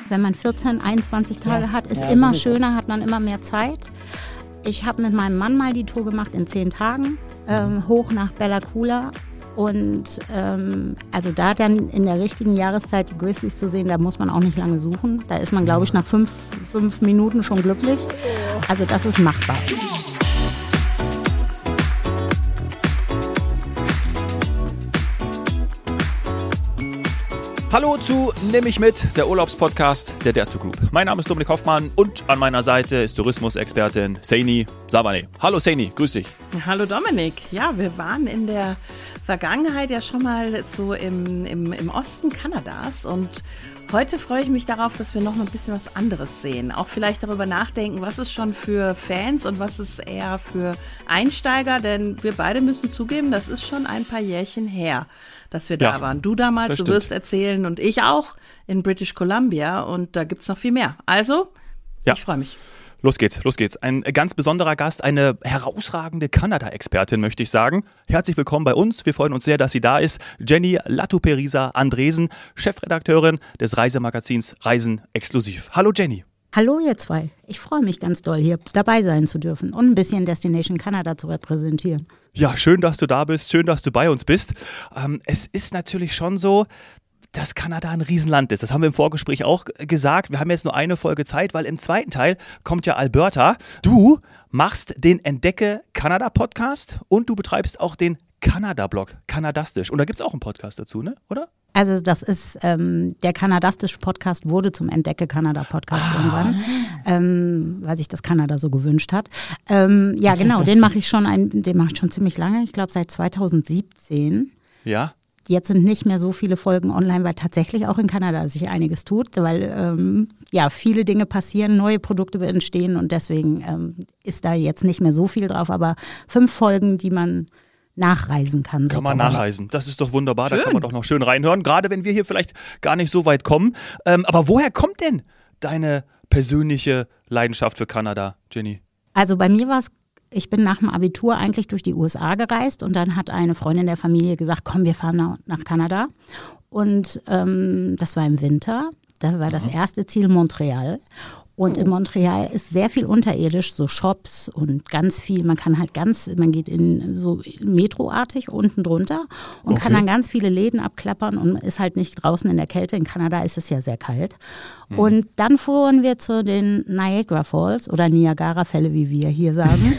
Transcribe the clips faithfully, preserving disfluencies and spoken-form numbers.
Wenn man vierzehn, einundzwanzig Tage Ja. hat, ist Ja, immer sowieso. schöner, hat man immer mehr Zeit. Ich habe mit meinem Mann mal die Tour gemacht in zehn Tagen, ähm, hoch nach Bella Coola. Und ähm, also da dann in der richtigen Jahreszeit die Grizzlies zu sehen, da muss man auch nicht lange suchen. Da ist man, glaube ich, nach fünf, fünf Minuten schon glücklich. Also das ist machbar. Hallo zu Nimm mich mit, der Urlaubspodcast der Dare to Group. Mein Name ist Dominik Hoffmann und an meiner Seite ist Tourismusexpertin Saini Savane. Hallo Saini, grüß dich. Hallo Dominik. Ja, wir waren in der Vergangenheit ja schon mal so im, im, im Osten Kanadas und heute freue ich mich darauf, dass wir noch mal ein bisschen was anderes sehen. Auch vielleicht darüber nachdenken, was ist schon für Fans und was ist eher für Einsteiger, denn wir beide müssen zugeben, das ist schon ein paar Jährchen her, dass wir da Ja, waren. Du damals, du stimmt. wirst erzählen und ich auch in British Columbia und da gibt's noch viel mehr. Also, Ja. ich freue mich. Los geht's, los geht's. Ein ganz besonderer Gast, eine herausragende Kanada-Expertin, möchte ich sagen. Herzlich willkommen bei uns. Wir freuen uns sehr, dass sie da ist. Jenny Lattuperisa-Andresen, Chefredakteurin des Reisemagazins Reisen Exklusiv. Hallo Jenny. Hallo ihr zwei. Ich freue mich ganz doll, hier dabei sein zu dürfen und ein bisschen Destination Canada zu repräsentieren. Ja, schön, dass du da bist, schön, dass du bei uns bist. Ähm, es ist natürlich schon so, dass Kanada ein Riesenland ist. Das haben wir im Vorgespräch auch gesagt. Wir haben jetzt nur eine Folge Zeit, weil im zweiten Teil kommt ja Alberta. Du machst den Entdecke Kanada Podcast und du betreibst auch den Kanada-Blog, Kanadastisch. Und da gibt es auch einen Podcast dazu, ne? Oder? Also das ist, ähm, der Kanadastisch-Podcast wurde zum Entdecke-Kanada-Podcast Ah. irgendwann, ähm, weil sich das Kanada so gewünscht hat. Ähm, ja genau, den mache ich schon, ein, den mache ich schon ziemlich lange, ich glaube seit zweitausendsiebzehn. Ja. Jetzt sind nicht mehr so viele Folgen online, weil tatsächlich auch in Kanada sich einiges tut, weil ähm, ja viele Dinge passieren, neue Produkte entstehen und deswegen ähm, ist da jetzt nicht mehr so viel drauf, aber fünf Folgen, die man nachreisen kann. Kann man sozusagen. nachreisen. Das ist doch wunderbar. Schön. Da kann man doch noch schön reinhören. Gerade wenn wir hier vielleicht gar nicht so weit kommen. Ähm, aber woher kommt denn deine persönliche Leidenschaft für Kanada, Jenny? Also bei mir war es, ich bin nach dem Abitur eigentlich durch die U S A gereist und dann hat eine Freundin der Familie gesagt, komm, wir fahren nach, nach Kanada. Und ähm, das war im Winter. Da war das erste Ziel Montreal. Und in Montreal ist sehr viel unterirdisch, so Shops und ganz viel. Man kann halt ganz, man geht in so metroartig unten drunter und Okay. kann dann ganz viele Läden abklappern und ist halt nicht draußen in der Kälte. In Kanada ist es ja sehr kalt. Und dann fuhren wir zu den Niagara Falls oder Niagara-Fälle, wie wir hier sagen.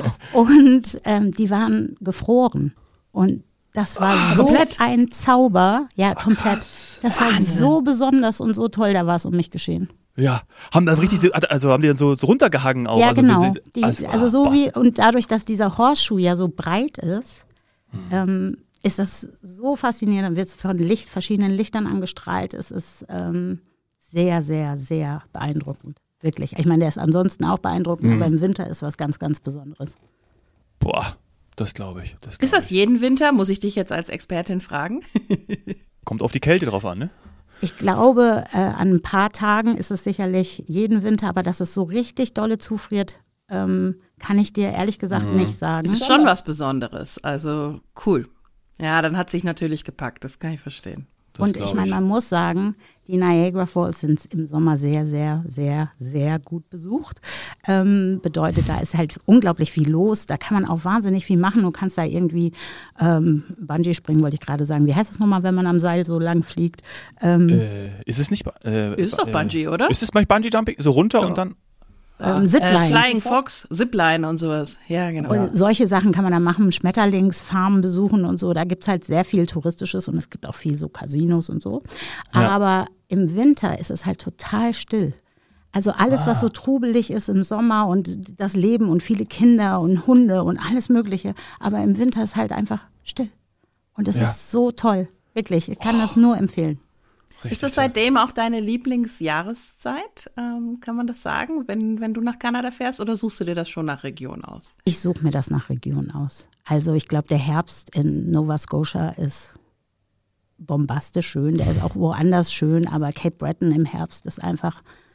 Und ähm, die waren gefroren. Und das war Ah, so komplett? ein Zauber. Ja, komplett. krass. Das war so besonders und so toll, da war es um mich geschehen. Ja, haben dann richtig, so- also haben die dann so, so runtergehangen auch. Ja, also, genau. So, Die, also, also so boah. wie, und dadurch, dass dieser Horseshoe ja so breit ist, Hm. ähm, ist das so faszinierend. Dann wird es von Licht, verschiedenen Lichtern angestrahlt. Es ist ähm, sehr, sehr, sehr beeindruckend. Wirklich. Ich meine, der ist ansonsten auch beeindruckend, Mhm. aber im Winter ist was ganz, ganz Besonderes. Boah, das glaube ich. Das glaub Ist das jeden Winter? Muss ich dich jetzt als Expertin fragen? ich. Kommt auf die Kälte drauf an, ne? Ich glaube, äh, an ein paar Tagen ist es sicherlich jeden Winter, aber dass es so richtig dolle zufriert, ähm, kann ich dir ehrlich gesagt nicht sagen. Das ist schon was Besonderes. Also cool. Ja, dann hat sich natürlich gepackt. Das kann ich verstehen. Das Und glaub ich meine, man muss sagen, die Niagara Falls sind im Sommer sehr, sehr, sehr, sehr gut besucht. Ähm, bedeutet, da ist halt unglaublich viel los. Da kann man auch wahnsinnig viel machen. Du kannst da irgendwie ähm, Bungee springen, wollte ich gerade sagen. Wie heißt das nochmal, wenn man am Seil so lang fliegt? Ähm, Äh, ist es nicht. Äh, Ist doch äh, Bungee, oder? Ist es mal Bungee Jumping? So runter und dann. ähm, Zipline. Äh, Flying Fox, Zipline und sowas. Ja, genau. Und solche Sachen kann man da machen, Schmetterlingsfarmen besuchen und so. Da gibt es halt sehr viel Touristisches und es gibt auch viel so Casinos und so. Ja. Aber im Winter ist es halt total still. Also alles, was so trubelig ist im Sommer und das Leben und viele Kinder und Hunde und alles Mögliche. Aber im Winter ist halt einfach still. Und das Ja. ist so toll. Wirklich, ich kann das nur empfehlen. Ist das seitdem auch deine Lieblingsjahreszeit? Ähm, kann man das sagen, wenn, wenn du nach Kanada fährst oder suchst du dir das schon nach Region aus? Ich suche mir das nach Region aus. Also ich glaube, der Herbst in Nova Scotia ist bombastisch schön. Der ist auch woanders schön, aber Cape Breton im Herbst ist einfach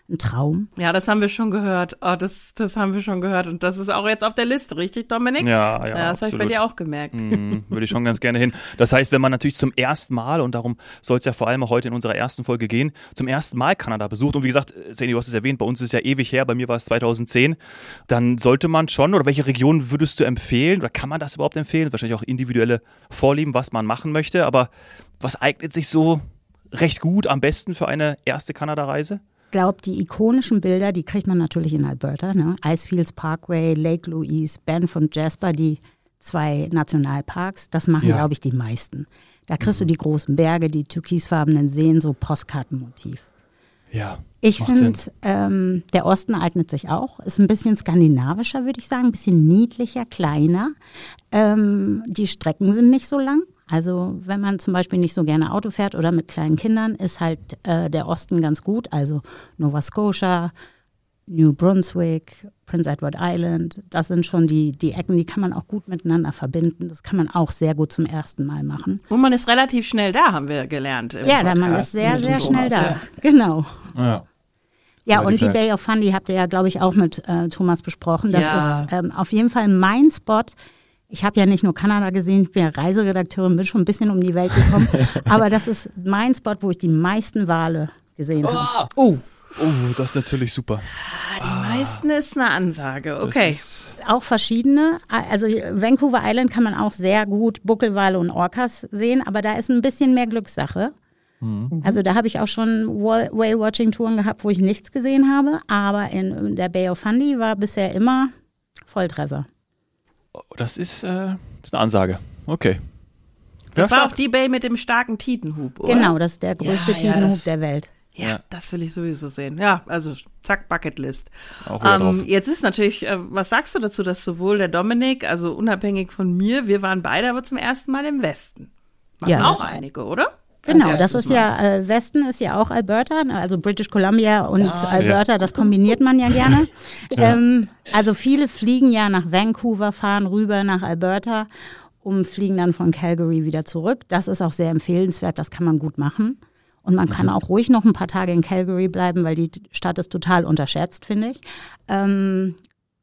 ein Traum. Ja, das haben wir schon gehört. Oh, das, das haben wir schon gehört. Und das ist auch jetzt auf der Liste, richtig, Dominik? Ja, ja, ja das habe ich bei dir auch gemerkt. Mm, würde ich schon ganz gerne hin. Das heißt, wenn man natürlich zum ersten Mal, und darum soll es ja vor allem auch heute in unserer ersten Folge gehen, zum ersten Mal Kanada besucht, und wie gesagt, Saini, du hast es erwähnt, bei uns ist es ja ewig her, bei mir war es zweitausendzehn, dann sollte man schon, oder welche Region würdest du empfehlen, oder kann man das überhaupt empfehlen? Wahrscheinlich auch individuelle Vorlieben, was man machen möchte, aber was eignet sich so recht gut, am besten für eine erste Kanada-Reise? Ich glaube, die ikonischen Bilder, die kriegt man natürlich in Alberta. Ne? Icefields Parkway, Lake Louise, Banff und Jasper, die zwei Nationalparks, das machen, ja. glaube ich, die meisten. Da kriegst mhm. du die großen Berge, die türkisfarbenen Seen, so Postkartenmotiv. Ja, ich finde, ähm, der Osten eignet sich auch. Ist ein bisschen skandinavischer, würde ich sagen, ein bisschen niedlicher, kleiner. Ähm, die Strecken sind nicht so lang. Also wenn man zum Beispiel nicht so gerne Auto fährt oder mit kleinen Kindern, ist halt äh, der Osten ganz gut. Also Nova Scotia, New Brunswick, Prince Edward Island, das sind schon die, die Ecken, die kann man auch gut miteinander verbinden. Das kann man auch sehr gut zum ersten Mal machen. Und man ist relativ schnell da, haben wir gelernt. Ja, da man ist sehr, sehr schnell da. Ja. Genau. Ja. Ja, und die Bay of Fundy habt ihr ja, glaube ich, auch mit äh, Thomas besprochen. Das ja. ist ähm, auf jeden Fall mein Spot. Ich habe ja nicht nur Kanada gesehen, ich bin ja Reiseredakteurin, bin schon ein bisschen um die Welt gekommen. Aber das ist mein Spot, wo ich die meisten Wale gesehen habe. Oh, oh, das ist natürlich super. Die ah, meisten ist eine Ansage, okay. Auch verschiedene. Also Vancouver Island kann man auch sehr gut Buckelwale und Orcas sehen, aber da ist ein bisschen mehr Glückssache. Mhm. Also da habe ich auch schon Whale-Watching-Touren gehabt, wo ich nichts gesehen habe. Aber in der Bay of Fundy war bisher immer Volltreffer. Das ist, äh, das ist eine Ansage. Okay. Das ja, war auch die Bay mit dem starken Tidenhub, oder? Genau, das ist der größte ja, Tidenhub ja, das, der Welt. Ja, ja, das will ich sowieso sehen. Ja, also zack, Bucketlist. Auch wieder ähm, drauf. Jetzt ist natürlich, äh, was sagst du dazu, dass sowohl der Dominik, also unabhängig von mir, wir waren beide aber zum ersten Mal im Westen. Waren ja. auch einige, oder? Genau, das ist ja, äh, Westen ist ja auch Alberta, also British Columbia und ah, Alberta, ja. das kombiniert man ja gerne. ja. Ähm, also viele fliegen ja nach Vancouver, fahren rüber nach Alberta und fliegen dann von Calgary wieder zurück. Das ist auch sehr empfehlenswert, das kann man gut machen. Und man kann auch ruhig noch ein paar Tage in Calgary bleiben, weil die Stadt ist total unterschätzt, finde ich. Ähm,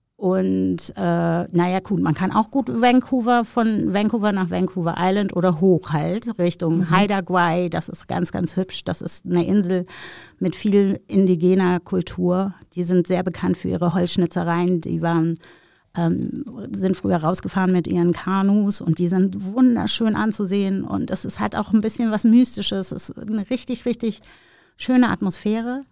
Und äh, naja, gut, man kann auch gut Vancouver, von Vancouver nach Vancouver Island oder hoch halt, Richtung mhm. Haida Gwaii. Das ist ganz, ganz hübsch. Das ist eine Insel mit viel indigener Kultur. Die sind sehr bekannt für ihre Holzschnitzereien. Die waren, ähm, sind früher rausgefahren mit ihren Kanus und die sind wunderschön anzusehen. Und das ist halt auch ein bisschen was Mystisches. Es ist eine richtig, richtig schöne Atmosphäre.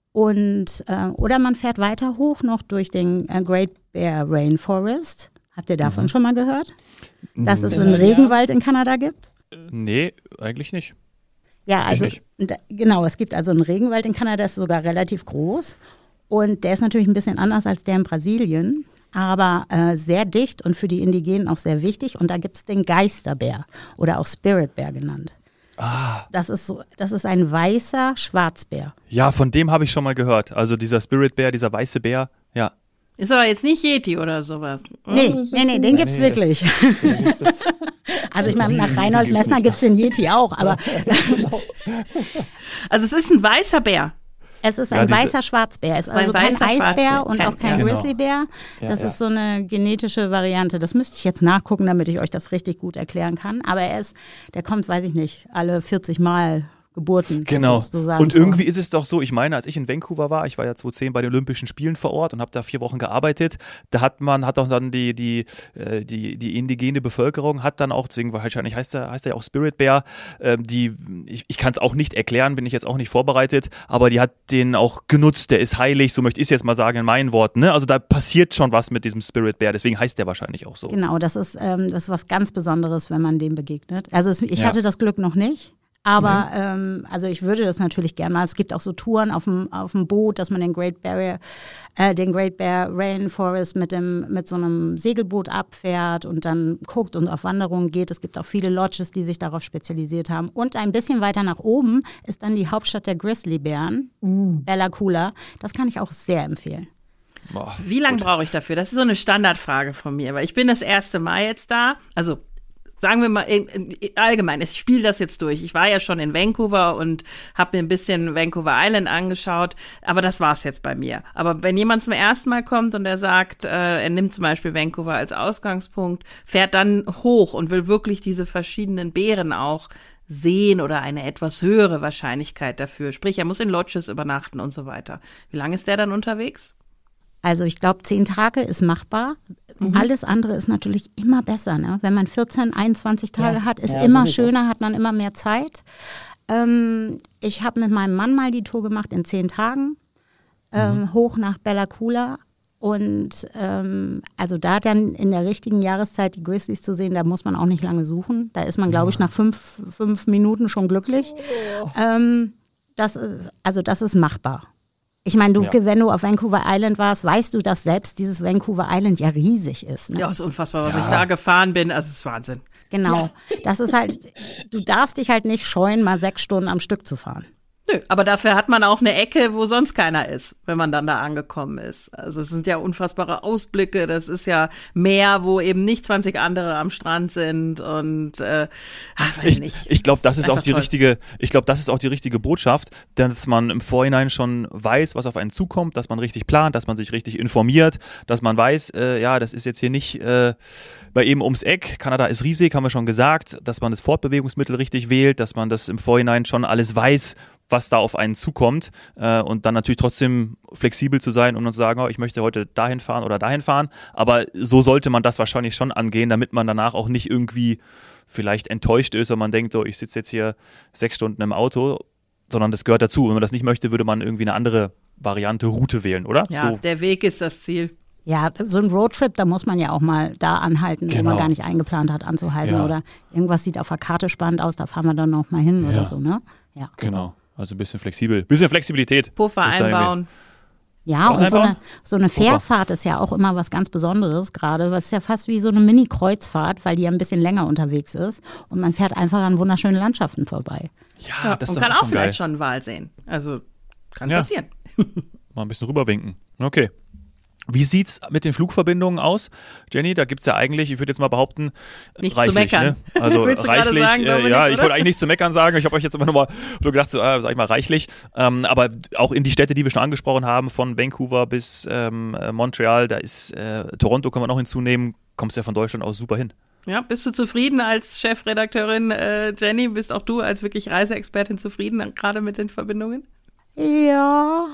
Und äh, oder man fährt weiter hoch noch durch den äh, Great Bear Rainforest. Habt ihr davon mhm. schon mal gehört? Dass es einen Regenwald in Kanada gibt? Nee, eigentlich nicht. Ja, also da, genau, es gibt also einen Regenwald in Kanada, der ist sogar relativ groß. Und der ist natürlich ein bisschen anders als der in Brasilien, aber äh, sehr dicht und für die Indigenen auch sehr wichtig. Und da gibt es den Geisterbär oder auch Spirit Bear genannt. Ah. Das ist so, das ist ein weißer Schwarzbär. Ja, von dem habe ich schon mal gehört. Also dieser Spirit Bear, dieser weiße Bär, ja. Ist aber jetzt nicht Yeti oder sowas. Nee, oh, nee, nee, den gibt's nee, wirklich. Das, das also ich meine, nach Reinhold Messner gibt's den Yeti auch, aber also es ist ein weißer Bär. Es ist ein ja, weißer Schwarzbär. Es ist also kein Eisbär und auch kein ja, genau. Grizzlybär. Das ja, ja. ist so eine genetische Variante. Das müsste ich jetzt nachgucken, damit ich euch das richtig gut erklären kann. Aber er ist, der kommt, weiß ich nicht, alle vierzig Mal Geburten. Genau. Sozusagen und vor. Irgendwie ist es doch so, ich meine, als ich in Vancouver war, ich war ja zweitausendzehn bei den Olympischen Spielen vor Ort und habe da vier Wochen gearbeitet, da hat man, hat auch dann die, die, die, die indigene Bevölkerung hat dann auch, deswegen wahrscheinlich heißt er, heißt er ja auch Spirit Bear, die, ich, ich kann es auch nicht erklären, bin ich jetzt auch nicht vorbereitet, aber die hat den auch genutzt, der ist heilig, so möchte ich es jetzt mal sagen in meinen Worten, ne? Also da passiert schon was mit diesem Spirit Bear, deswegen heißt der wahrscheinlich auch so. Genau, das ist, ähm, das ist was ganz Besonderes, wenn man dem begegnet. Also es, ich ja. hatte das Glück noch nicht. Aber mhm. ähm, also ich würde das natürlich gerne mal. Es gibt auch so Touren auf dem auf dem Boot, dass man den Great Barrier, äh, den Great Bear Rainforest mit dem mit so einem Segelboot abfährt und dann guckt und auf Wanderungen geht. Es gibt auch viele Lodges, die sich darauf spezialisiert haben. Und ein bisschen weiter nach oben ist dann die Hauptstadt der Grizzlybären, mhm. Bella Coola. Das kann ich auch sehr empfehlen. Boah, Wie lange brauche ich dafür? Das ist so eine Standardfrage von mir, weil ich bin das erste Mal jetzt da. Also sagen wir mal in, in, allgemein, ich spiele das jetzt durch. Ich war ja schon in Vancouver und habe mir ein bisschen Vancouver Island angeschaut, aber das war's jetzt bei mir. Aber wenn jemand zum ersten Mal kommt und er sagt, äh, er nimmt zum Beispiel Vancouver als Ausgangspunkt, fährt dann hoch und will wirklich diese verschiedenen Bären auch sehen oder eine etwas höhere Wahrscheinlichkeit dafür. Sprich, er muss in Lodges übernachten und so weiter. Wie lange ist der dann unterwegs? Also ich glaube, zehn Tage ist machbar. Mhm. Alles andere ist natürlich immer besser. Ne? Wenn man vierzehn, einundzwanzig Tage ja. hat, ist ja, immer sowieso. schöner, hat man immer mehr Zeit. Ähm, ich habe mit meinem Mann mal die Tour gemacht in zehn Tagen, ähm, mhm. hoch nach Bella Coola. Und ähm, also da dann in der richtigen Jahreszeit die Grizzlies zu sehen, da muss man auch nicht lange suchen. Da ist man, glaube ich, nach fünf, fünf Minuten schon glücklich. Oh. Ähm, das ist, also das ist machbar. Ich meine, du, ja. wenn du auf Vancouver Island warst, weißt du, dass selbst dieses Vancouver Island ja riesig ist. Ne? Ja, ist unfassbar, was ja. ich da gefahren bin. Also es ist Wahnsinn. Genau. Ja. Das ist halt, du darfst dich halt nicht scheuen, mal sechs Stunden am Stück zu fahren. Nö, aber dafür hat man auch eine Ecke, wo sonst keiner ist, wenn man dann da angekommen ist. Also es sind ja unfassbare Ausblicke, das ist ja Meer, wo eben nicht zwanzig andere am Strand sind und äh, ach, weiß ich, nicht. Ich glaube, das ist auch die toll. richtige, ich glaube, das ist auch die richtige Botschaft, dass man im Vorhinein schon weiß, was auf einen zukommt, dass man richtig plant, dass man sich richtig informiert, dass man weiß, äh, ja, das ist jetzt hier nicht äh, bei eben ums Eck. Kanada ist riesig, haben wir schon gesagt, dass man das Fortbewegungsmittel richtig wählt, dass man das im Vorhinein schon alles weiß, was da auf einen zukommt äh, und dann natürlich trotzdem flexibel zu sein und zu sagen, oh, ich möchte heute dahin fahren oder dahin fahren, aber so sollte man das wahrscheinlich schon angehen, damit man danach auch nicht irgendwie vielleicht enttäuscht ist und man denkt, oh, ich sitze jetzt hier sechs Stunden im Auto, sondern das gehört dazu. Wenn man das nicht möchte, würde man irgendwie eine andere Variante, Route wählen, oder? Ja, so. Der Weg ist das Ziel. Ja, so ein Roadtrip, da muss man ja auch mal da anhalten, genau. wo man gar nicht eingeplant hat anzuhalten ja. oder irgendwas sieht auf der Karte spannend aus, da fahren wir dann noch mal hin ja. oder so, ne? Ja. Genau. Also ein bisschen flexibel, bisschen Flexibilität. Puffer einbauen. Ja, was und so eine, so eine Fährfahrt ist ja auch immer was ganz Besonderes gerade. Das ist ja fast wie so eine Mini-Kreuzfahrt, weil die ja ein bisschen länger unterwegs ist. Und man fährt einfach an wunderschönen Landschaften vorbei. Ja, ja das ist und kann auch, auch vielleicht geil. schon einen Wal sehen. Also kann ja. passieren. Mal ein bisschen rüberwinken. Okay. Wie sieht's mit den Flugverbindungen aus? Jenny, da gibt's ja eigentlich, ich würde jetzt mal behaupten, nicht reichlich. Zu meckern. Ne? Also Willst du reichlich, sagen, Dominik, äh, ja, oder? Ich wollte eigentlich nichts zu meckern sagen. Ich habe euch jetzt immer nochmal so gedacht, so, äh, sag ich mal, reichlich. Ähm, aber auch in die Städte, die wir schon angesprochen haben, von Vancouver bis ähm, Montreal, da ist äh, Toronto, können wir noch hinzunehmen, kommst ja von Deutschland aus super hin. Ja, bist du zufrieden als Chefredakteurin, äh, Jenny? Bist auch du als wirklich Reiseexpertin zufrieden, gerade mit den Verbindungen? Ja,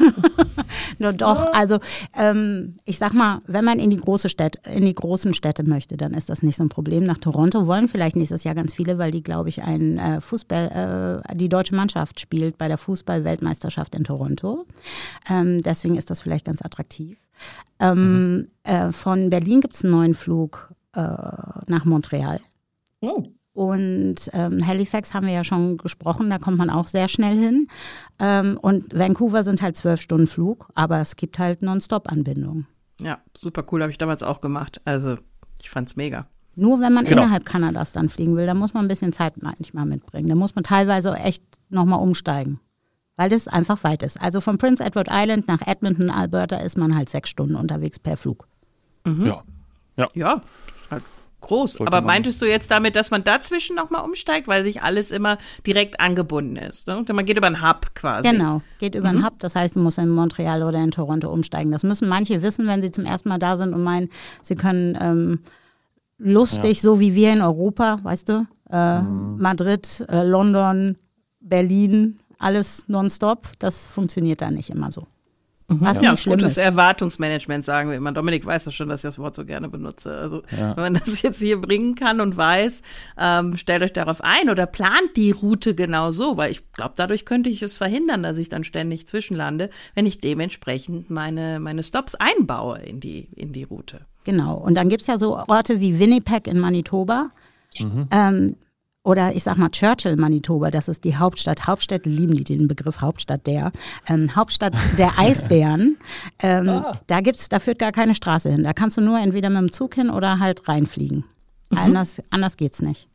nur doch, also ähm, ich sag mal, wenn man in die große Städte, in die großen Städte möchte, dann ist das nicht so ein Problem. Nach Toronto wollen vielleicht nächstes Jahr ganz viele, weil die, glaube ich, ein äh, Fußball, äh, die deutsche Mannschaft spielt bei der Fußball-Weltmeisterschaft in Toronto. Ähm, deswegen ist das vielleicht ganz attraktiv. Ähm, mhm. äh, von Berlin gibt es einen neuen Flug äh, nach Montreal. Oh. Und ähm, Halifax haben wir ja schon gesprochen, da kommt man auch sehr schnell hin. Ähm, und Vancouver sind halt zwölf Stunden Flug, aber es gibt halt Non-Stop-Anbindungen. Ja, super cool, habe ich damals auch gemacht. Also ich fand's mega. Nur wenn man genau. innerhalb Kanadas dann fliegen will, da muss man ein bisschen Zeit manchmal mitbringen. Da muss man teilweise echt nochmal umsteigen, weil das einfach weit ist. Also von Prince Edward Island nach Edmonton, Alberta ist man halt sechs Stunden unterwegs per Flug. Mhm. Ja. Ja. Ja. Groß. Sollte aber meintest du jetzt damit, dass man dazwischen nochmal umsteigt, weil sich alles immer direkt angebunden ist? Ne? Man geht über einen Hub quasi. Genau, geht über mhm. einen Hub. Das heißt, man muss in Montreal oder in Toronto umsteigen. Das müssen manche wissen, wenn sie zum ersten Mal da sind und meinen, sie können ähm, lustig, ja. so wie wir in Europa, weißt du, äh, mhm. Madrid, äh, London, Berlin, alles nonstop. Das funktioniert da nicht immer so. Was ja, nicht schlimm gutes ist. Erwartungsmanagement, sagen wir immer. Dominik weiß das schon, dass ich das Wort so gerne benutze. Also ja. wenn man das jetzt hier bringen kann und weiß, ähm, stellt euch darauf ein oder plant die Route genau so, weil ich glaube, dadurch könnte ich es verhindern, dass ich dann ständig zwischenlande, wenn ich dementsprechend meine, meine Stops einbaue in die, in die Route. Genau. Und dann gibt es ja so Orte wie Winnipeg in Manitoba. Mhm. Ähm, Oder ich sag mal Churchill, Manitoba, das ist die Hauptstadt. Hauptstädte lieben die den Begriff Hauptstadt der. Ähm, Hauptstadt der Eisbären. Ähm, ah. Da gibt's, da führt gar keine Straße hin. Da kannst du nur entweder mit dem Zug hin oder halt reinfliegen. Mhm. Anders, anders geht's nicht.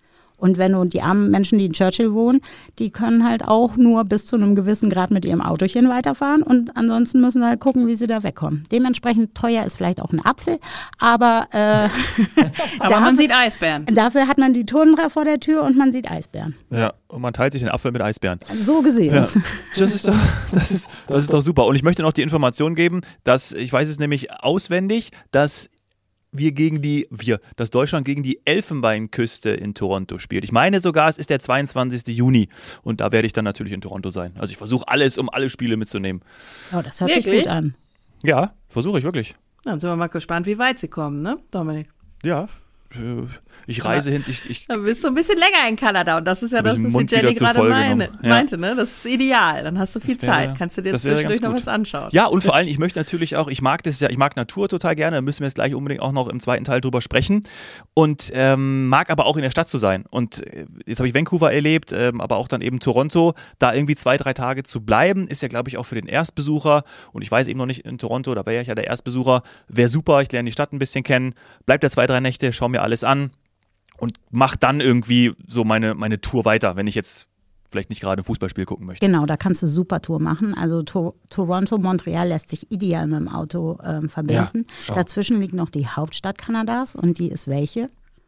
Und wenn du die armen Menschen, die in Churchill wohnen, die können halt auch nur bis zu einem gewissen Grad mit ihrem Autochen weiterfahren und ansonsten müssen sie halt gucken, wie sie da wegkommen. Dementsprechend teuer ist vielleicht auch ein Apfel, aber, äh, aber dafür, man sieht Eisbären. Dafür hat man die Tundra vor der Tür und man sieht Eisbären. Ja, und man teilt sich den Apfel mit Eisbären. So gesehen. Ja, das ist doch, das ist, das ist doch super. Und ich möchte noch die Information geben, dass, ich weiß es nämlich auswendig, dass wir gegen die, wir, dass Deutschland gegen die Elfenbeinküste in Toronto spielt. Ich meine sogar, es ist der zweiundzwanzigsten Juni und da werde ich dann natürlich in Toronto sein. Also ich versuche alles, um alle Spiele mitzunehmen. Oh, das hört Wirklich? sich gut an. Ja, versuche ich wirklich. Dann sind wir mal gespannt, wie weit sie kommen, ne, Dominik? Ja, ich reise hin. Ich, ich Dann bist du ein bisschen länger in Kanada und das ist ja das, was die Jenny gerade meine, ja. meinte, ne? Das ist ideal. Dann hast du viel Das wäre, Zeit. Kannst du dir das wäre zwischendurch ganz noch gut. was anschauen. Ja, und vor allem, ich möchte natürlich auch, ich mag das ja, ich mag Natur total gerne, da müssen wir jetzt gleich unbedingt auch noch im zweiten Teil drüber sprechen und ähm, mag aber auch in der Stadt zu sein. Und äh, jetzt habe ich Vancouver erlebt, ähm, aber auch dann eben Toronto, da irgendwie zwei, drei Tage zu bleiben, ist ja, glaube ich, auch für den Erstbesucher und ich weiß eben noch nicht in Toronto, da wäre ich ja der Erstbesucher, wäre super, ich lerne die Stadt ein bisschen kennen, bleib da zwei, drei Nächte, schau mir alles an. Und mach dann irgendwie so meine, meine Tour weiter, wenn ich jetzt vielleicht nicht gerade ein Fußballspiel gucken möchte. Genau, da kannst du super Tour machen. Also to- Toronto, Montreal lässt sich ideal mit dem Auto ähm, verbinden. Ja, dazwischen liegt noch die Hauptstadt Kanadas und die ist welche?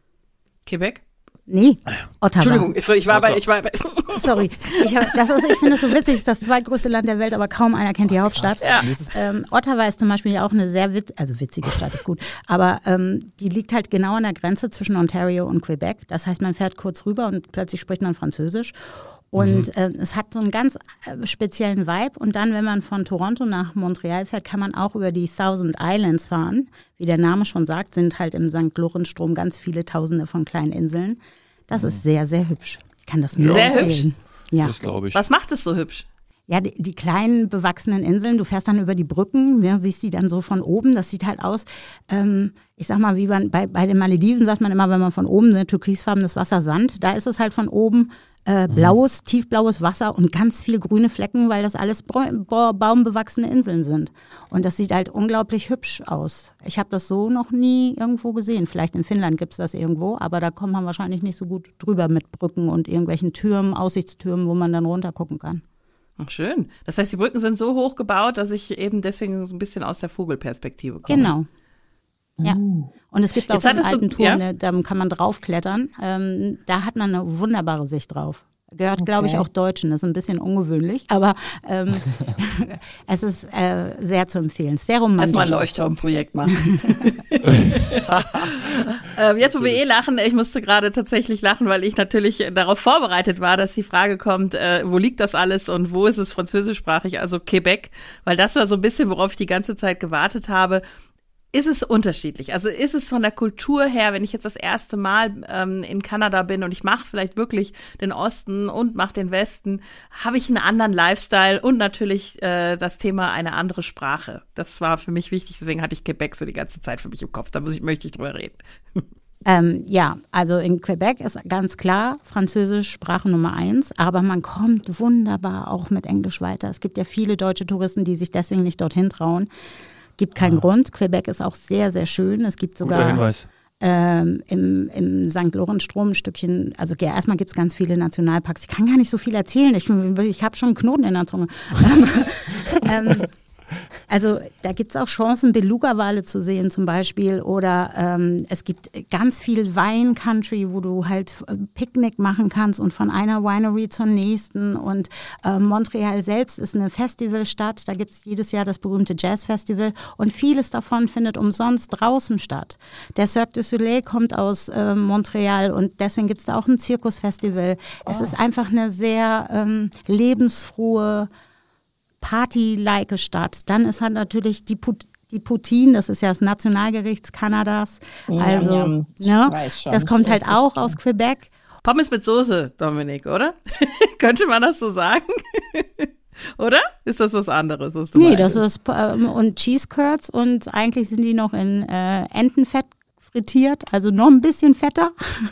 Quebec? Nee, Ottawa. Entschuldigung, ich, ich war bei, ich war bei Sorry, ich, hab, das ist, ich finde es so witzig, es ist das zweitgrößte Land der Welt, aber kaum einer kennt die Hauptstadt. Ja. Ähm, Ottawa ist zum Beispiel ja auch eine sehr witz, also witzige Stadt ist gut, aber ähm, die liegt halt genau an der Grenze zwischen Ontario und Quebec. Das heißt, man fährt kurz rüber und plötzlich spricht man Französisch. Und mhm. äh, es hat so einen ganz äh, speziellen Vibe. Und dann, wenn man von Toronto nach Montreal fährt, kann man auch über die Thousand Islands fahren. Wie der Name schon sagt, sind halt im Sankt Lorenz-Strom ganz viele Tausende von kleinen Inseln. Das mhm. ist sehr, sehr hübsch. Ich kann das nur Sehr empfehlen. hübsch? Ja. Das glaube ich. Was macht es so hübsch? Ja, die, die kleinen bewachsenen Inseln, du fährst dann über die Brücken, ja, siehst die dann so von oben, das sieht halt aus, ähm, ich sag mal, wie man bei, bei den Malediven sagt man immer, wenn man von oben, ne, türkisfarbenes Wasser, Sand, da ist es halt von oben äh, blaues, mhm. tiefblaues Wasser und ganz viele grüne Flecken, weil das alles bra- baumbewachsene Inseln sind. Und das sieht halt unglaublich hübsch aus. Ich habe das so noch nie irgendwo gesehen. Vielleicht in Finnland gibt es das irgendwo, aber da kommt man wahrscheinlich nicht so gut drüber mit Brücken und irgendwelchen Türmen, Aussichtstürmen, wo man dann runter gucken kann. Ach, schön. Das heißt, die Brücken sind so hoch gebaut, dass ich eben deswegen so ein bisschen aus der Vogelperspektive komme. Genau. Ja. Und es gibt auch Jetzt so einen hattest du- alten Turm, ja? ne, da kann man draufklettern. Ähm, da hat man eine wunderbare Sicht drauf. Gehört, glaube ich, Okay. auch Deutschen. Das ist ein bisschen ungewöhnlich, aber ähm, es ist äh, sehr zu empfehlen. Sehr romantisch. Erstmal ein Leuchtturmprojekt machen. ähm, jetzt, wo wir eh lachen, ich musste gerade tatsächlich lachen, weil ich natürlich darauf vorbereitet war, dass die Frage kommt, äh, wo liegt das alles und wo ist es französischsprachig, also Quebec, weil das war so ein bisschen, worauf ich die ganze Zeit gewartet habe. Ist es unterschiedlich? Also ist es von der Kultur her, wenn ich jetzt das erste Mal ähm, in Kanada bin und ich mache vielleicht wirklich den Osten und mache den Westen, habe ich einen anderen Lifestyle und natürlich äh, das Thema eine andere Sprache. Das war für mich wichtig, deswegen hatte ich Quebec so die ganze Zeit für mich im Kopf. Da muss ich, möchte ich drüber reden. Ähm, ja, also in Quebec ist ganz klar Französisch Sprache Nummer eins, aber man kommt wunderbar auch mit Englisch weiter. Es gibt ja viele deutsche Touristen, die sich deswegen nicht dorthin trauen. Gibt keinen Grund. Quebec ist auch sehr, sehr schön. Es gibt Guter sogar Hinweis. ähm, im, im Sankt Lorenz-Strom ein Stückchen, also ja, erstmal gibt es ganz viele Nationalparks. Ich kann gar nicht so viel erzählen. Ich, ich habe schon einen Knoten in der Zunge. ähm, also da gibt es auch Chancen, Beluga-Wale zu sehen zum Beispiel. Oder ähm, es gibt ganz viel Wein-Country, wo du halt Picknick machen kannst und von einer Winery zur nächsten. Und äh, Montreal selbst ist eine Festivalstadt. Da gibt es jedes Jahr das berühmte Jazz-Festival. Und vieles davon findet umsonst draußen statt. Der Cirque du Soleil kommt aus äh, Montreal und deswegen gibt es da auch ein Zirkusfestival. Oh. Es ist einfach eine sehr ähm, lebensfrohe, Party-like Stadt. Dann ist halt natürlich die, Put- die Poutine, das ist ja das Nationalgericht Kanadas. Also, ja, ja. Ich ne, weiß schon. das kommt Ich halt weiß auch es aus Quebec. Pommes mit Soße, Dominik, oder? Könnte man das so sagen? Oder? Ist das was anderes, was du Nee, meintest? das ist ähm, und Cheese Curds und eigentlich sind die noch in äh, Entenfett frittiert, also noch ein bisschen fetter.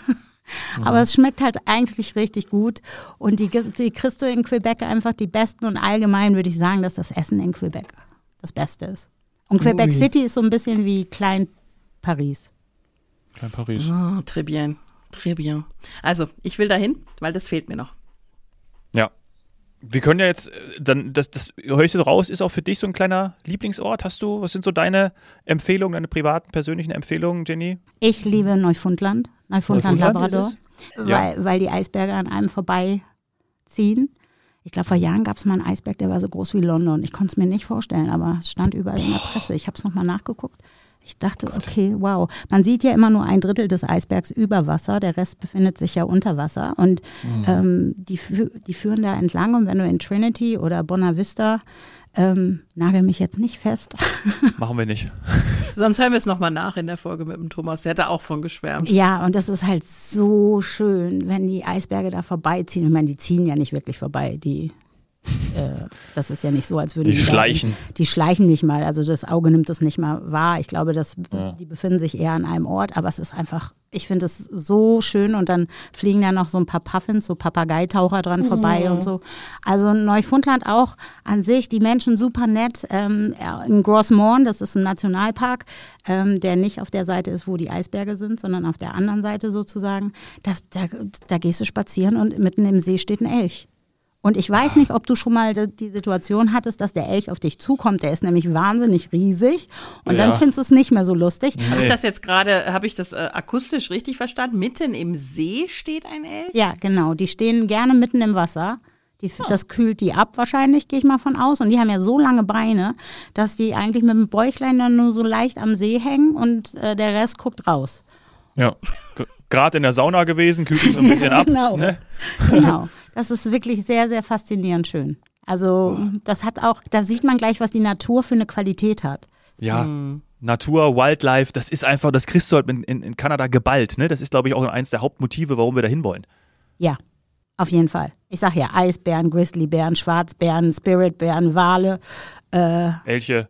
Aber es schmeckt halt eigentlich richtig gut. Und die, die kriegst du in Quebec einfach die besten. Und allgemein würde ich sagen, dass das Essen in Quebec das Beste ist. Und Quebec Ui. City ist so ein bisschen wie Klein Paris. Klein Paris. Oh, très bien. Très bien. Also, ich will dahin, weil das fehlt mir noch. Ja. Wir können ja jetzt, dann, das, das hörst du raus, ist auch für dich so ein kleiner Lieblingsort. Hast du, was sind so deine Empfehlungen, deine privaten, persönlichen Empfehlungen, Jenny? Ich liebe Neufundland, Neufundland, Neufundland Labrador, ja. weil, weil die Eisberge an einem vorbeiziehen. Ich glaube, vor Jahren gab es mal einen Eisberg, der war so groß wie London. Ich konnte es mir nicht vorstellen, aber es stand überall in der Presse. Ich habe es nochmal nachgeguckt. Ich dachte, okay, wow. Man sieht ja immer nur ein Drittel des Eisbergs über Wasser, der Rest befindet sich ja unter Wasser. Und mhm. ähm, die, die führen da entlang. Und wenn du in Trinity oder Bonavista, ähm, nagel mich jetzt nicht fest. Machen wir nicht. Sonst hören wir es nochmal nach in der Folge mit dem Thomas. Der hat da auch von geschwärmt. Ja, und das ist halt so schön, wenn die Eisberge da vorbeiziehen. Ich meine, die ziehen ja nicht wirklich vorbei, die... Äh, das ist ja nicht so, als würden die die schleichen. Da, die schleichen nicht mal, also das Auge nimmt das nicht mal wahr. Ich glaube, dass ja. die befinden sich eher an einem Ort, aber es ist einfach, ich finde es so schön und dann fliegen da noch so ein paar Puffins, so Papageitaucher dran vorbei mhm. und so. Also Neufundland auch an sich, die Menschen super nett. Ähm, in Grossmorn, das ist ein Nationalpark, ähm, der nicht auf der Seite ist, wo die Eisberge sind, sondern auf der anderen Seite sozusagen. Da, da, da gehst du spazieren und mitten im See steht ein Elch. Und ich weiß nicht, ob du schon mal die Situation hattest, dass der Elch auf dich zukommt. Der ist nämlich wahnsinnig riesig und ja. dann findest du es nicht mehr so lustig. Nee. Habe ich das jetzt gerade, habe ich das äh, akustisch richtig verstanden? Mitten im See steht ein Elch? Ja, genau. Die stehen gerne mitten im Wasser. Die, oh. Das kühlt die ab wahrscheinlich, gehe ich mal von aus. Und die haben ja so lange Beine, dass die eigentlich mit dem Bäuchlein dann nur so leicht am See hängen und äh, der Rest guckt raus. Ja, gerade in der Sauna gewesen, kühlt sich so ein bisschen ab. Genau, ne? Genau. Das ist wirklich sehr, sehr faszinierend schön. Also das hat auch, da sieht man gleich, was die Natur für eine Qualität hat. Ja, mhm. Natur, Wildlife, das ist einfach, das kriegst du halt in, in, in Kanada geballt. Ne? Das ist, glaube ich, auch eines der Hauptmotive, warum wir da hinwollen. Ja, auf jeden Fall. Ich sage ja Eisbären, Grizzlybären, Schwarzbären, Spiritbären, Wale. Äh, Elche.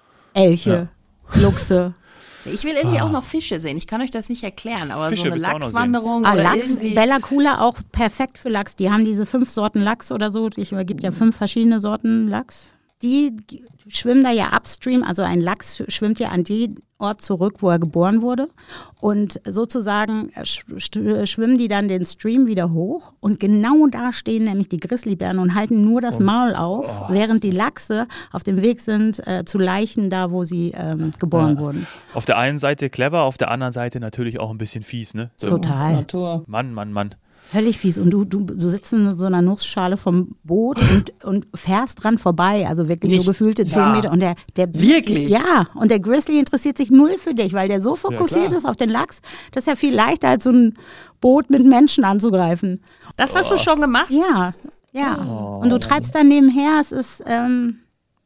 Elche, ja. Luchse. Ich will irgendwie ah. auch noch Fische sehen. Ich kann euch das nicht erklären, aber Fische so eine Lachswanderung ah, oder Lachs, irgendwie... Bella Coola auch perfekt für Lachs. Die haben diese fünf Sorten Lachs oder so. Es gibt ja fünf verschiedene Sorten Lachs. Die schwimmen da ja upstream, also ein Lachs schwimmt ja an den Ort zurück, wo er geboren wurde. Und sozusagen schwimmen die dann den Stream wieder hoch. Und genau da stehen nämlich die Grizzlybären und halten nur das Maul auf, oh, während die Lachse auf dem Weg sind äh, zu Leichen, da wo sie ähm, geboren ja. wurden. Auf der einen Seite clever, auf der anderen Seite natürlich auch ein bisschen fies, ne? So Total. Natur. Mann, Mann, Mann. Völlig fies. Und du, du, du sitzt in so einer Nussschale vom Boot und, und fährst dran vorbei. Also wirklich Nicht, so gefühlte zehn ja. Meter. Und der, der, wirklich? Ja. Und der Grizzly interessiert sich null für dich, weil der so fokussiert ja, ist auf den Lachs. Das ist ja viel leichter, als so ein Boot mit Menschen anzugreifen. Das hast oh. du schon gemacht? Ja, ja. Oh. Und du treibst dann nebenher. Es ist ähm,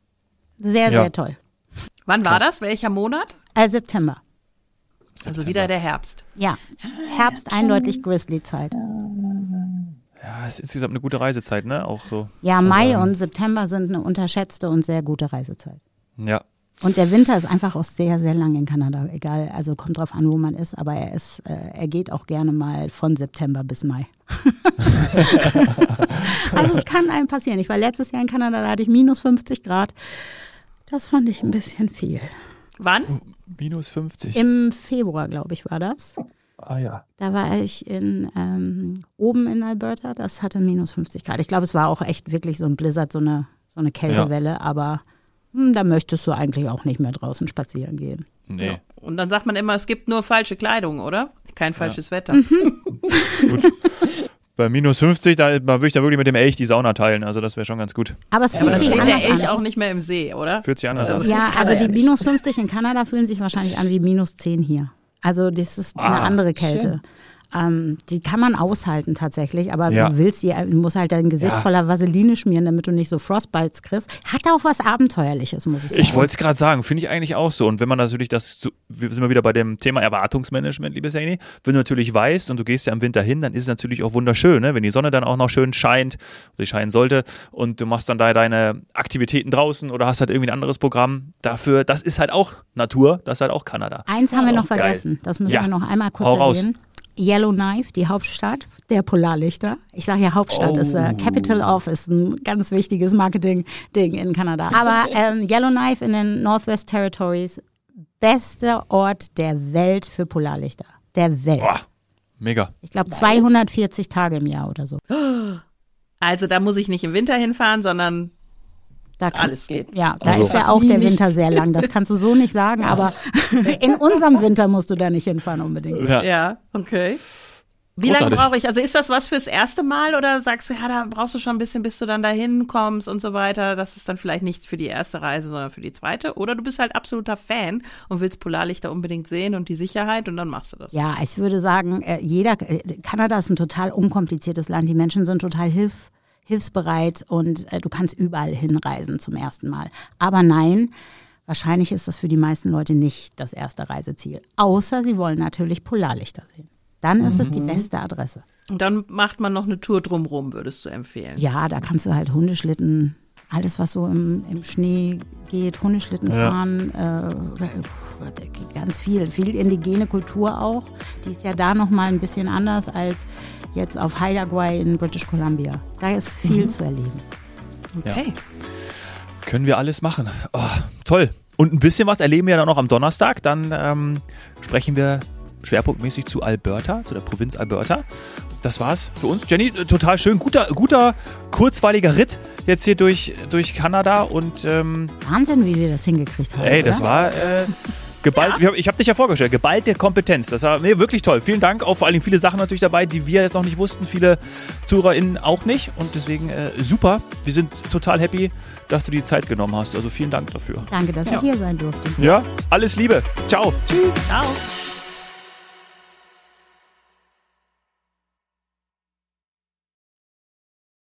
sehr, ja. sehr toll. Wann war das? Welcher Monat? Äh, September. Also wieder der Herbst. Ja, Herbst eindeutig Grizzly-Zeit. Ja, ist insgesamt eine gute Reisezeit, ne? Auch so. Ja, Mai und September sind eine unterschätzte und sehr gute Reisezeit. Ja. Und der Winter ist einfach auch sehr, sehr lang in Kanada. Egal, also kommt drauf an, wo man ist, aber er ist, äh, er geht auch gerne mal von September bis Mai. Also es kann einem passieren. Ich war letztes Jahr in Kanada, da hatte ich minus fünfzig Grad. Das fand ich ein bisschen viel. Wann? Minus fünfzig. Im Februar, glaube ich, war das. Ah ja. Da war ich in, ähm, oben in Alberta, das hatte minus fünfzig Grad. Ich glaube, es war auch echt wirklich so ein Blizzard, so eine, so eine Kältewelle, ja. aber hm, da möchtest du eigentlich auch nicht mehr draußen spazieren gehen. Nee. Ja. Und dann sagt man immer, es gibt nur falsche Kleidung, oder? Kein falsches ja. Wetter. Mhm. Gut. Bei minus fünfzig, da würde ich da wirklich mit dem Elch die Sauna teilen. Also das wäre schon ganz gut. Aber es fühlt ja, sich anders anders der Elch an. auch nicht mehr im See, oder? Fühlt sich anders also, an. Ja, also die minus fünfzig in Kanada fühlen sich wahrscheinlich an wie minus zehn hier. Also das ist eine ah, andere Kälte. Schön. Ähm, die kann man aushalten tatsächlich, aber ja. du willst, du musst halt dein Gesicht ja. voller Vaseline schmieren, damit du nicht so Frostbites kriegst. Hat auch was Abenteuerliches, muss ich sagen. Ich wollte es gerade sagen, finde ich eigentlich auch so. Und wenn man natürlich das, wir sind wir wieder bei dem Thema Erwartungsmanagement, liebe Saini, wenn du natürlich weißt und du gehst ja im Winter hin, dann ist es natürlich auch wunderschön, ne? Wenn die Sonne dann auch noch schön scheint, oder scheinen sollte, und du machst dann da deine Aktivitäten draußen oder hast halt irgendwie ein anderes Programm dafür, das ist halt auch Natur, das ist halt auch Kanada. Eins haben wir noch vergessen, geil. Das müssen ja. wir noch einmal kurz Hau erwähnen. Raus. Yellowknife, die Hauptstadt der Polarlichter. Ich sage ja Hauptstadt, oh. ist äh, Capital of, ist ein ganz wichtiges Marketing-Ding in Kanada. Aber ähm, Yellowknife in den Northwest Territories, bester Ort der Welt für Polarlichter. Der Welt. Boah. Mega. Ich glaube zweihundertvierzig Tage im Jahr oder so. Also da muss ich nicht im Winter hinfahren, sondern Da alles geht. Ja, da Also- ist ja auch Nie der nichts. Winter sehr lang. Das kannst du so nicht sagen, aber in unserem Winter musst du da nicht hinfahren unbedingt. Ja. Ja, okay. Wie lange Großartig. brauche ich? Also ist das was fürs erste Mal oder sagst du, ja, da brauchst du schon ein bisschen, bis du dann dahin kommst und so weiter? Das ist dann vielleicht nicht für die erste Reise, sondern für die zweite? Oder du bist halt absoluter Fan und willst Polarlichter unbedingt sehen und die Sicherheit und dann machst du das. Ja, ich würde sagen, äh, jeder, äh, Kanada ist ein total unkompliziertes Land. Die Menschen sind total hilf, hilfsbereit und äh, du kannst überall hinreisen zum ersten Mal. Aber nein, wahrscheinlich ist das für die meisten Leute nicht das erste Reiseziel. Außer sie wollen natürlich Polarlichter sehen. Dann ist es die beste Adresse. Und dann macht man noch eine Tour drumrum, würdest du empfehlen? Ja, da kannst du halt Hundeschlitten, alles was so im, im Schnee geht, Hundeschlitten Ja. fahren, äh, ganz viel, viel indigene Kultur auch. Die ist ja da nochmal ein bisschen anders als jetzt auf Haida Gwaii in British Columbia. Da ist viel zu erleben. Okay. Können wir alles machen. Oh, toll. Und ein bisschen was erleben wir dann noch am Donnerstag. Dann ähm, sprechen wir schwerpunktmäßig zu Alberta, zu der Provinz Alberta. Das war's für uns. Jenny, total schön. Guter, guter kurzweiliger Ritt jetzt hier durch, durch Kanada. Und ähm, Wahnsinn, wie wir das hingekriegt haben. ey, das oder? war äh, geballt. Ich habe hab dich ja vorgestellt. Geballte Kompetenz. Das war nee, wirklich toll. Vielen Dank. Auch vor allem viele Sachen natürlich dabei, die wir jetzt noch nicht wussten. Viele ZuhörerInnen auch nicht. Und deswegen äh, super. Wir sind total happy, dass du die Zeit genommen hast. Also vielen Dank dafür. Danke, dass Ja. ich hier sein durfte. Ja, alles Liebe. Ciao. Tschüss. Ciao.